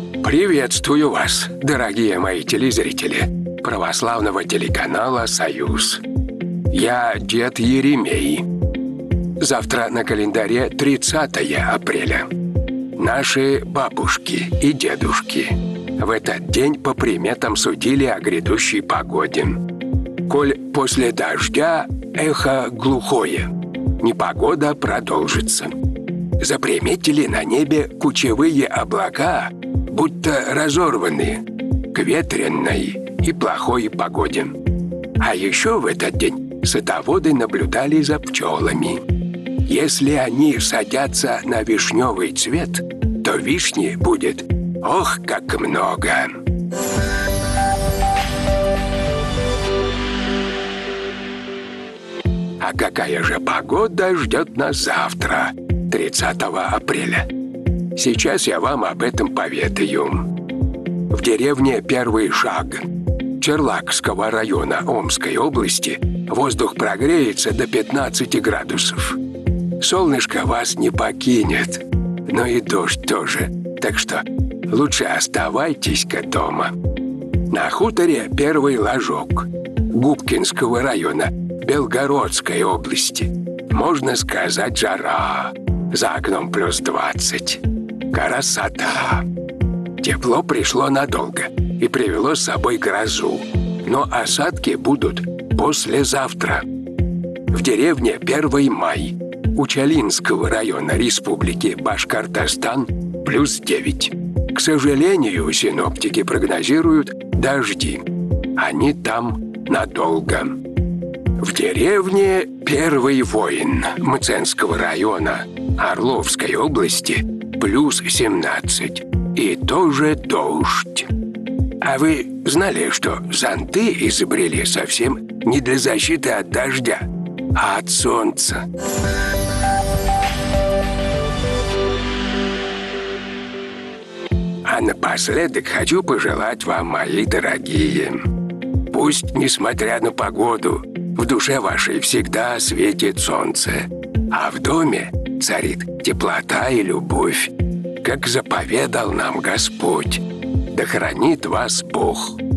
Приветствую вас, дорогие мои телезрители православного телеканала «Союз». Я дед Еремей. Завтра на календаре 30 апреля. Наши бабушки и дедушки в этот день по приметам судили о грядущей погоде. Коль после дождя эхо глухое, непогода продолжится. Заприметили на небе кучевые облака, будто разорванные, к ветреной и плохой погоде. А еще в этот день садоводы наблюдали за пчелами. Если они садятся на вишневый цвет, то вишни будет ох, как много. А какая же погода ждет нас завтра, 30 апреля? Сейчас я вам об этом поведаю. В деревне Первый Шаг Черлакского района Омской области воздух прогреется до 15 градусов. Солнышко вас не покинет, но и дождь тоже. Так что лучше оставайтесь-ка дома. На хуторе Первый Ложок Губкинского района Белгородской области, можно сказать, жара. За окном плюс 20. Красота! Тепло пришло надолго и привело с собой грозу. Но осадки будут послезавтра. В деревне Первый Май Учалинского района Республики Башкортостан плюс 9. К сожалению, синоптики прогнозируют дожди. Они там надолго. В деревне Первый Воин Мценского района Орловской области плюс 17. И тоже дождь. А вы знали, что зонты изобрели совсем не для защиты от дождя, а от солнца? А напоследок хочу пожелать вам, мои дорогие, пусть, несмотря на погоду, в душе вашей всегда светит солнце, а в доме царит теплота и любовь, как заповедал нам Господь. Да хранит вас Бог.